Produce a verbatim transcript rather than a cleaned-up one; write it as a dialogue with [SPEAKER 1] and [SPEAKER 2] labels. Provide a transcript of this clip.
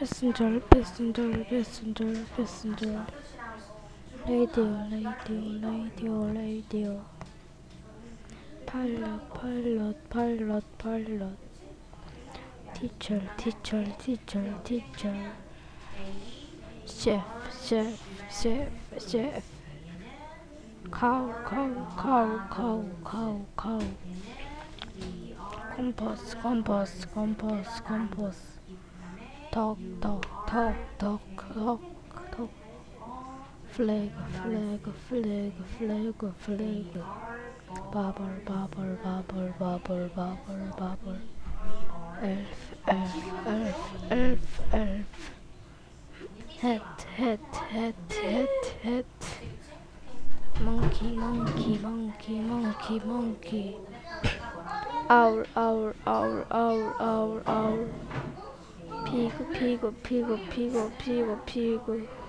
[SPEAKER 1] Passenger, passenger, passenger, passenger. Radio, radio, radio, radio. Pilot, pilot, pilot, pilot. Teacher, teacher, teacher, teacher. Chef, chef, chef, chef. Cow, cow, cow, cow, cow, cow. Compass, compass, compass, compass. Talk, talk, talk, talk, talk, talk. Flag, flag, flag, flag, flag. Bubble, bubble, bubble, bubble, bubble, bubble. Elf, elf, elf, elf, elf. Hat, hat, hat, hat, hat. Monkey, monkey, monkey, monkey, monkey. Owl, owl, owl, owl, owl, owl. Pigo, pigo, pigo, pigo, pigo, pigo.